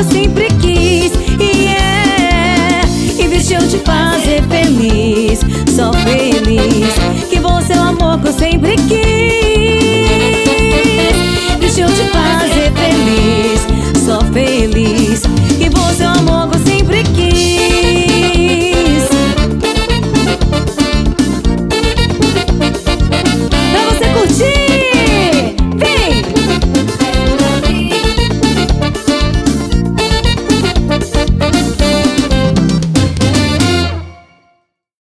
eu sempre quis. E deixa eu te fazer feliz, só feliz. Que você é o amor que eu sempre quis.